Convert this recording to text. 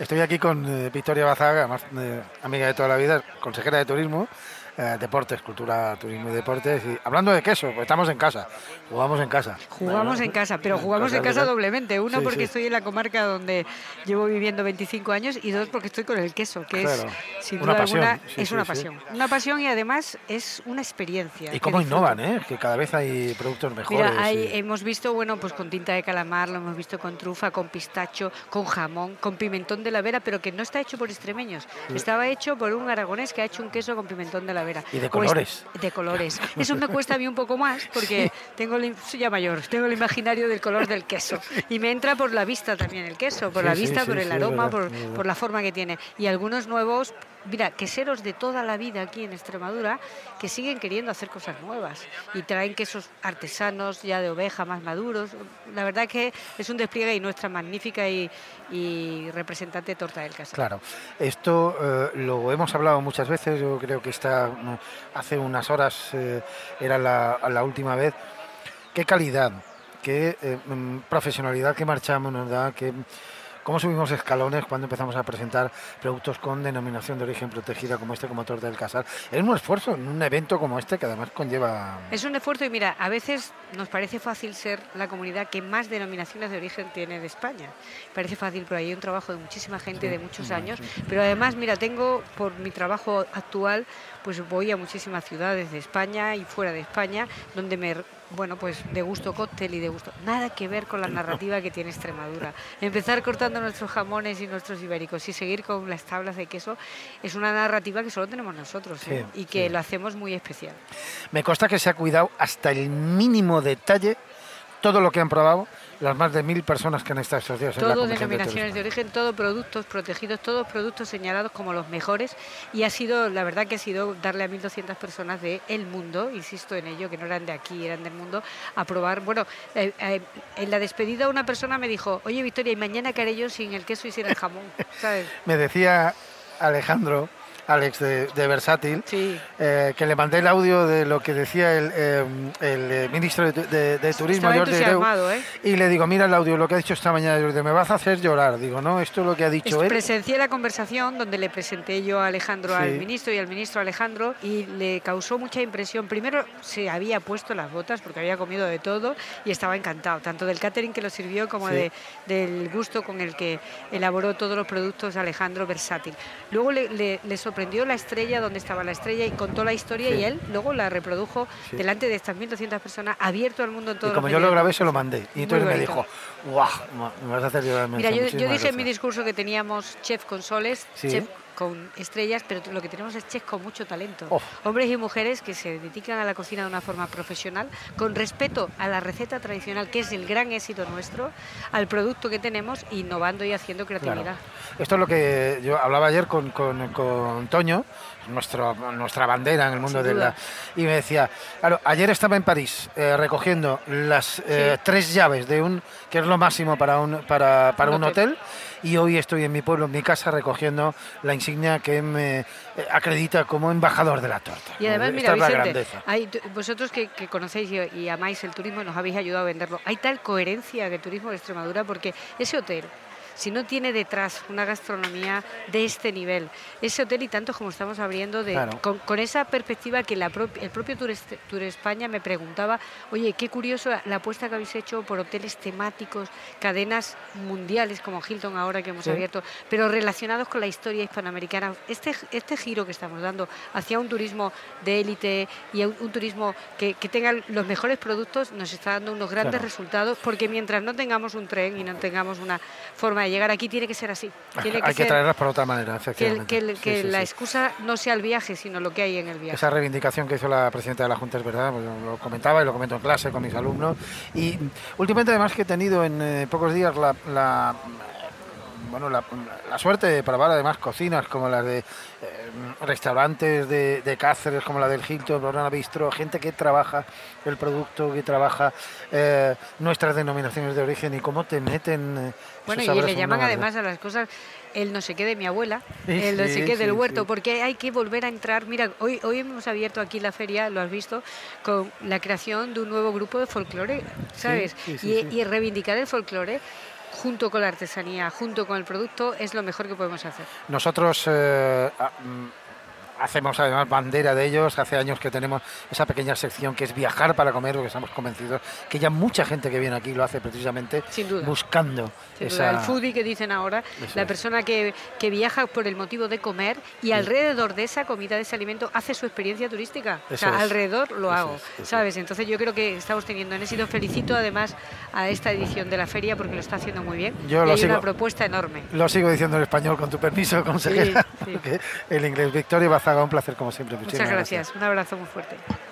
Estoy aquí con Victoria Bazaga, además amiga de toda la vida, consejera de turismo, deportes, cultura, turismo y deportes. Y hablando de queso, pues estamos en casa, jugamos en casa. Jugamos en casa, pero jugamos en casa doblemente. Uno, Sí, porque sí. estoy en la comarca donde llevo viviendo 25 años, y dos, porque estoy con el queso, que Claro. es, sin Una duda pasión, alguna, sí, es sí, una sí. pasión. Una pasión, y además es una experiencia. Y que cómo disfruto. innovan, que cada vez hay productos mejores. Mira, y... hemos visto, bueno, pues con tinta de calamar, lo hemos visto con trufa, con pistacho, con jamón, con pimentón de la Vera, pero que no está hecho por extremeños. Estaba hecho por un aragonés que ha hecho un queso con pimentón de la Vera. Y de colores. De colores. Eso me cuesta a mí un poco más, porque soy ya mayor, tengo el imaginario del color del queso. Y me entra por la vista también el queso, por la vista, por el aroma, por la forma que tiene. Y algunos nuevos, mira, queseros de toda la vida aquí en Extremadura, que siguen queriendo hacer cosas nuevas y traen quesos artesanos ya de oveja, más maduros. La verdad que es un despliegue, y nuestra magnífica y representante torta del casero. Claro, esto lo hemos hablado muchas veces. Yo creo que hace unas horas era la última vez. Qué calidad, qué profesionalidad, qué marchamos nos da, cómo subimos escalones cuando empezamos a presentar productos con denominación de origen protegida como como Torta del Casal. Es un esfuerzo en un evento como este, que además conlleva... Es un esfuerzo, y mira, a veces nos parece fácil ser la comunidad que más denominaciones de origen tiene de España. Parece fácil, pero hay un trabajo de muchísima gente, de muchos años. Pero además, mira, por mi trabajo actual, pues voy a muchísimas ciudades de España y fuera de España, donde pues degusto cóctel y degusto. Nada que ver con la narrativa que tiene Extremadura. Empezar cortando nuestros jamones y nuestros ibéricos y seguir con las tablas de queso es una narrativa que solo tenemos nosotros, y que lo hacemos muy especial. Me consta que se ha cuidado hasta el mínimo detalle todo lo que han probado las más de 1000 personas que han estado estos días en la Todo Convención denominaciones de origen, todos productos protegidos, todos productos señalados como los mejores, y la verdad que ha sido darle a 1200 personas del mundo, insisto en ello, que no eran de aquí, eran del mundo, a probar. Bueno, en la despedida una persona me dijo: oye, Victoria, ¿y mañana qué haré yo sin el queso y sin el jamón? ¿Sabes? Me decía Alex de Versátil, sí. Que le mandé el audio de lo que decía el ministro de Turismo, Jordi Hereu, y le digo: mira el audio, lo que ha dicho esta mañana Jordi, me vas a hacer llorar. Digo, no, esto es lo que ha dicho él. Presencié la conversación donde le presenté yo a Alejandro, al ministro, y al ministro Alejandro, y le causó mucha impresión. Primero, se había puesto las botas porque había comido de todo y estaba encantado, tanto del catering que lo sirvió como del gusto con el que elaboró todos los productos Alejandro Versátil. Luego le sorprendió la estrella, donde estaba la estrella, y contó la historia, y él luego la reprodujo delante de estas 1200 personas, abierto al mundo en todo. Y como yo lo grabé, se lo mandé, y entonces me dijo: ¡guau! Me vas a hacer llorar. Mira, yo dije en mi discurso que teníamos chef con soles, chef con estrellas, pero lo que tenemos es chefs con mucho talento. Hombres y mujeres que se dedican a la cocina de una forma profesional, con respeto a la receta tradicional, que es el gran éxito nuestro, al producto que tenemos, innovando y haciendo creatividad. Claro. Esto es lo que yo hablaba ayer con Toño, nuestra bandera en el mundo de la... Y me decía, claro, ayer estaba en París recogiendo las 3 llaves que es lo máximo para un hotel, y hoy estoy en mi pueblo, en mi casa, recogiendo la insignia que me acredita como embajador de la torta. Y además, mira, Vicente, vosotros que conocéis y amáis el turismo, nos habéis ayudado a venderlo. Hay tal coherencia de Turismo de Extremadura, porque ese hotel, si no tiene detrás una gastronomía de este nivel, ese hotel, y tanto como estamos abriendo, con esa perspectiva que el propio Tour España me preguntaba: oye, qué curioso la apuesta que habéis hecho por hoteles temáticos, cadenas mundiales como Hilton ahora que hemos abierto, pero relacionados con la historia hispanoamericana. Este giro que estamos dando hacia un turismo de élite y un turismo que tenga los mejores productos, nos está dando unos grandes resultados, porque mientras no tengamos un tren y no tengamos una forma de llegar aquí, tiene que ser así. Hay que traerlas por otra manera, efectivamente. Que la excusa no sea el viaje, sino lo que hay en el viaje. Esa reivindicación que hizo la presidenta de la Junta es verdad, pues lo comentaba y lo comento en clase con mis alumnos. Y últimamente, además, que he tenido en pocos días la suerte de probar además cocinas como las de restaurantes de Cáceres, como la del Hilton, Blorana Bistro, gente que trabaja el producto, que trabaja nuestras denominaciones de origen, y cómo te meten... Bueno, y le llaman además a las cosas el no sé qué de mi abuela, el no sé qué del huerto, porque hay que volver a entrar. Mira, hoy hemos abierto aquí la feria, lo has visto, con la creación de un nuevo grupo de folclore, ¿sabes? Y reivindicar el folclore junto con la artesanía, junto con el producto, es lo mejor que podemos hacer. Nosotros hacemos además bandera de ellos. Hace años que tenemos esa pequeña sección que es viajar para comer, porque estamos convencidos que ya mucha gente que viene aquí lo hace precisamente buscando el foodie que dicen ahora, la persona que viaja por el motivo de comer y alrededor de esa comida, de ese alimento, hace su experiencia turística. Alrededor lo hago, ¿sabes? Entonces yo creo que estamos teniendo un éxito. Felicito además a esta edición de la feria porque lo está haciendo muy bien. Hay una propuesta enorme. Lo sigo diciendo en español, con tu permiso, consejera. El inglés. Victoria Bazaga, un placer como siempre. Muchas gracias. Un abrazo muy fuerte.